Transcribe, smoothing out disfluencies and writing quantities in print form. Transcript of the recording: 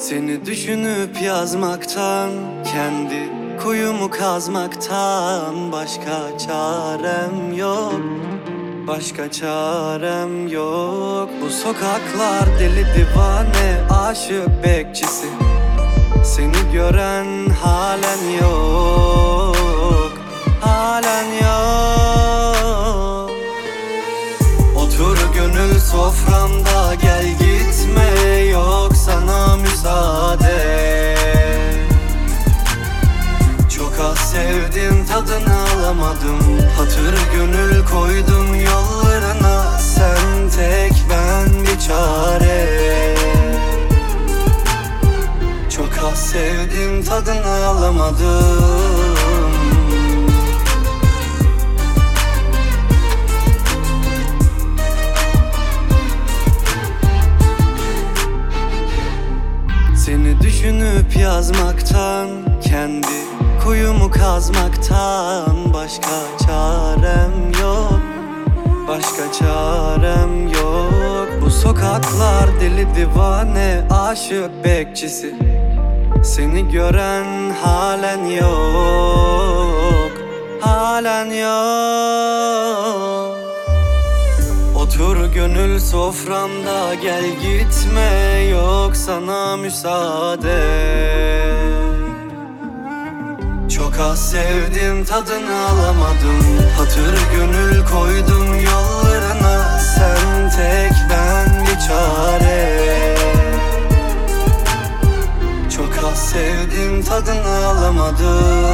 Seni düşünüp yazmaktan, kendi kuyumu kazmaktan başka çarem yok. Başka çarem yok. Bu sokaklar deli divane, aşık bekçisi. Seni gören halen yok. Halen yok. Otur gönül soframda, gel gitme, yok sana müsaade. Çok az sevdim, tadını alamadım. Hatır gönül koydum yollarına, sen tek ben bir çare. Çok az sevdim, tadını alamadım. Seni düşünüp yazmaktan, kendi kuyumu kazmaktan başka çarem yok. Başka çarem yok. Bu sokaklar deli divane, aşık bekçisi. Seni gören halen yok. Halen yok. Otur gönül soframda, gel gitme, yok sana müsaade. Çok az sevdim, tadını alamadım. Hatır gönül koydum yollarına, sen tek ben bir çare. Çok az sevdim, tadını alamadım.